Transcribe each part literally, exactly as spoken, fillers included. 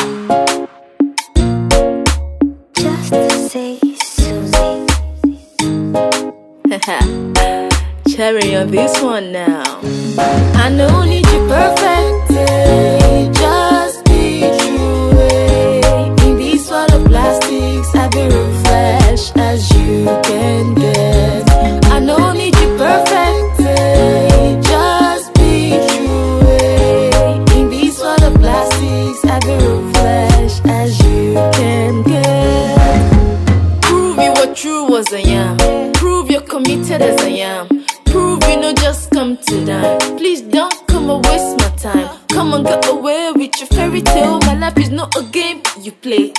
Just to say Susie. Cherry on this one now. I know need you perfect, eh? Just be true, eh? In these sort of plastics, I be real fresh as you can get. I know need you perfect, eh? Just be true, eh? In these sort of plastics, I be real fresh as you can get. Prove you what true as I am. Prove you're committed as I am. Prove you know just come to die. Please don't come and waste my time. Come and get away with your fairy tale. My life is not a game you play.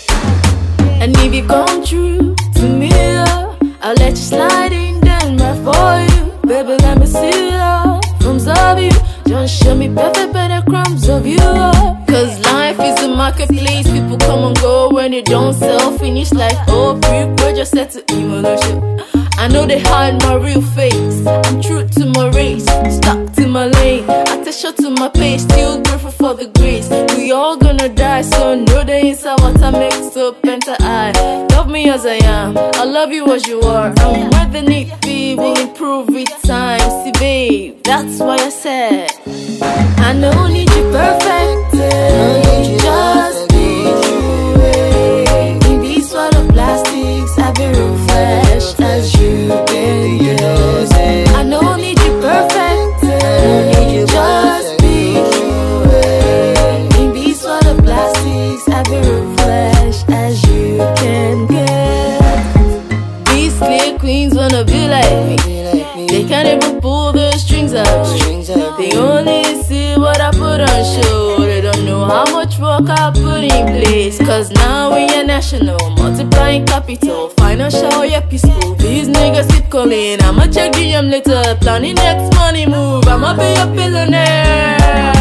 And if you come true to me, uh, I'll let you slide in then right for you. Baby, let me see you from of you. Don't show me perfect better crumbs of you. Cause life is a marketplace. People come and go when they don't sell. Finish like oh, pre just set to emotion. I know they hide my real face. I'm true to my race, stuck to my lane. I take shot to my pace, still grateful for the grace. We all gonna die, so know the inside what I make so penta I love me as I am, I love you as you are. And where the need be will improve with time. See babe, that's why I said I know need you perfect, eh? Just be true, eh? In these sort of plastics, I be real fresh as you can get. I know need you perfect, eh? Just be true, eh? In these sort of plastics, I be real fresh as you can get. These clear queens wanna be like me. They can't even pull the strings out. They only see what I put on show. They don't know how much work I put in place. Cause now we are national, multiplying capital, financial, yeah, peaceful. These niggas keep calling, I'ma check D M later. Planning next money move, I'ma be a billionaire.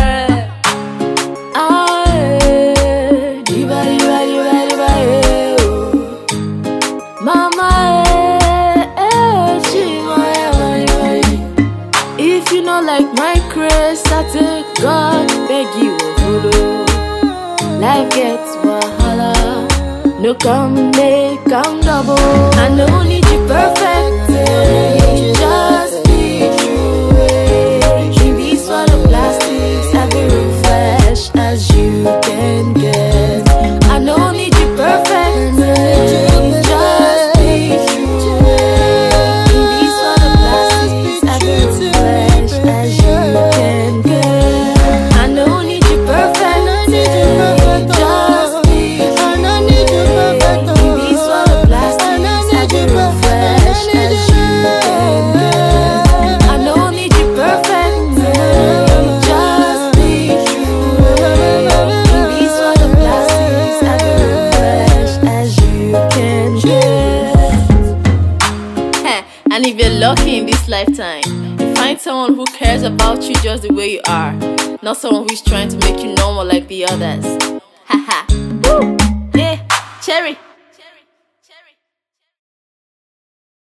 Aye, diva, diva, diva, diva, eh, oh. Mama, eh, eh, she, my, my, my. If you know like my craze, I take God, beg you, follow. Life gets wahala. No come, make come double. I know need you perfect, eh? Just be true, eh? In these sort of plastics, I be real fresh as you can get. I know need you perfect, eh? Just be true, eh? In these sort of plastics, I be real fresh as you can get. I know need you perfect, eh? And if you're lucky in this lifetime, you find someone who cares about you just the way you are, not someone who's trying to make you normal like the others. Haha. Woo! Yeah, Cherry.